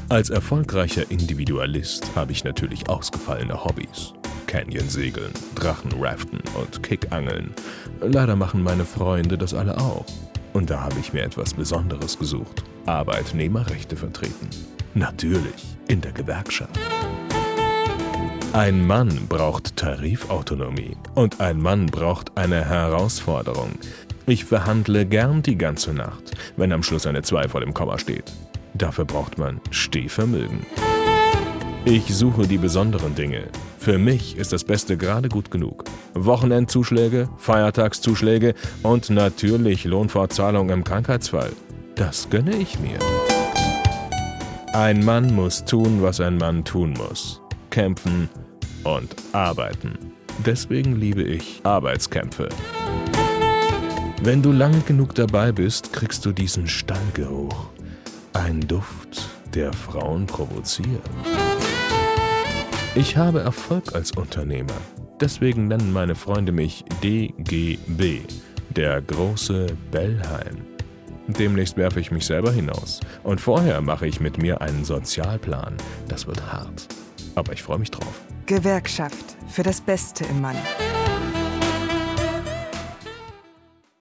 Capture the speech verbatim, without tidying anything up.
Als erfolgreicher Individualist habe ich natürlich ausgefallene Hobbys. Canyon-Segeln, Drachenraften und Kickangeln. Leider machen meine Freunde das alle auch. Und da habe ich mir etwas Besonderes gesucht. Arbeitnehmerrechte vertreten. Natürlich in der Gewerkschaft. Ein Mann braucht Tarifautonomie und ein Mann braucht eine Herausforderung. Ich verhandle gern die ganze Nacht, wenn am Schluss eine zwei vor dem Komma steht. Dafür braucht man Stehvermögen. Ich suche die besonderen Dinge. Für mich ist das Beste gerade gut genug. Wochenendzuschläge, Feiertagszuschläge und natürlich Lohnfortzahlung im Krankheitsfall. Das gönne ich mir. Ein Mann muss tun, was ein Mann tun muss. Kämpfen und arbeiten. Deswegen liebe ich Arbeitskämpfe. Wenn du lange genug dabei bist, kriegst du diesen Stallgeruch. Ein Duft, der Frauen provoziert. Ich habe Erfolg als Unternehmer. Deswegen nennen meine Freunde mich D G B, der große Bellheim. Demnächst werfe ich mich selber hinaus. Und vorher mache ich mit mir einen Sozialplan. Das wird hart. Aber ich freue mich drauf. Gewerkschaft für das Beste im Mann.